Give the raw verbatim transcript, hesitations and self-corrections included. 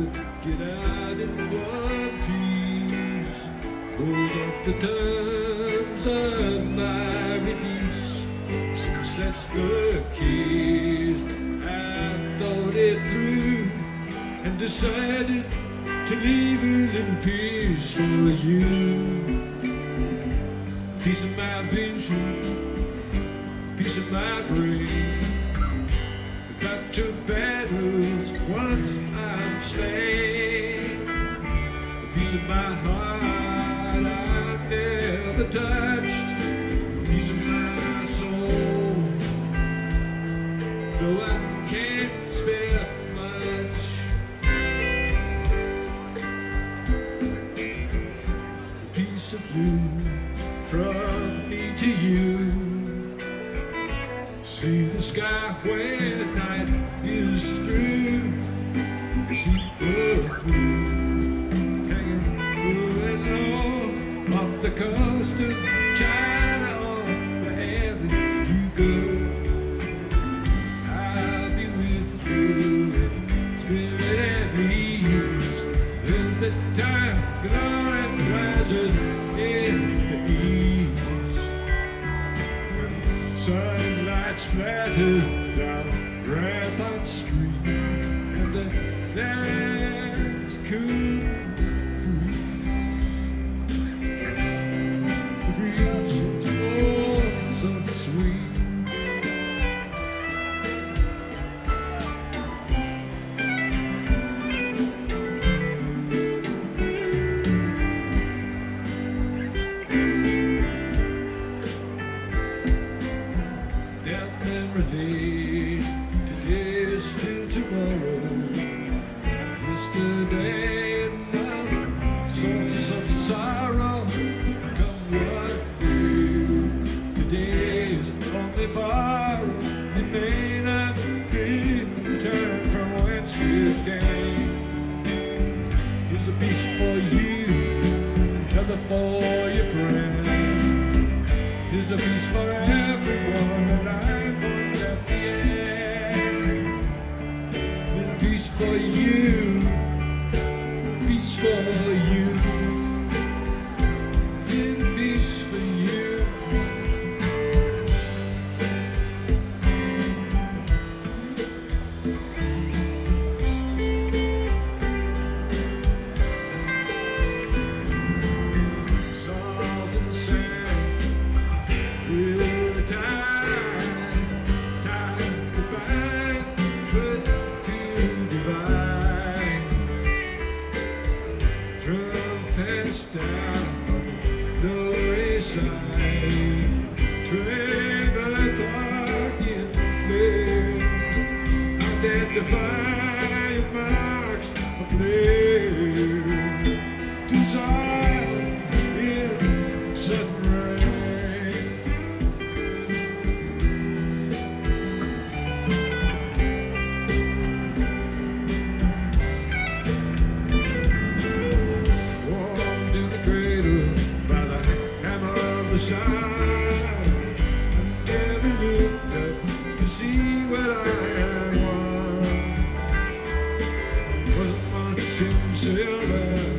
could get out in one piece. Hold up the terms of my release. Since that's the case, I thought it through and decided to leave it in peace for you. Piece of my vision, piece of my brain. Got two battles, once I'm slain. A piece of my heart I never touched. A piece of my soul, though I can't spare much. A piece of you from me to you. See the sky when night is through. See the moon hanging full and low off the coast of China or wherever you go. I'll be with you in spirit and ease. When the time glory rises in the east. When sunlight splattered down Rampart Street, and the nights cool breeze. The breeze is oh so sweet. Today is still tomorrow. Yesterday and now, source of sorrow. Come what will, today's only borrowed. It may not be returned from whence it came. Here's a piece for you, another for your friend. Here's a piece for everyone alive on at the end. Here's a piece for you, piece for you. Here's a piece for you. Salt and sand. Time, time's divine, but too divine. Trumpets down the wayside, train the dark in flames. Identify your marks of blame. Dissolve in sudden rain. The side, I never looked up to see what I had won. Wasn't much in silver.